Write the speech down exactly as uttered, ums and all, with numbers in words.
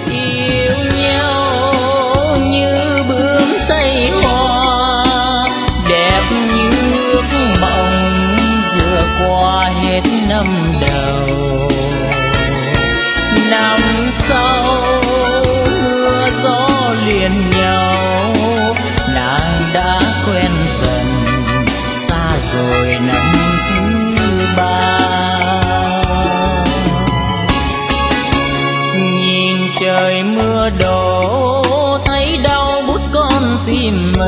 yêu nhau như bướm say hoa, đẹp như ước mộng vừa qua hết năm đầu. Năm sau mưa gió liền nhau, nàng đã quen dần, xa rồi năm thứ ba. Nhìn trời mưa đổ thấy đau buốt con tim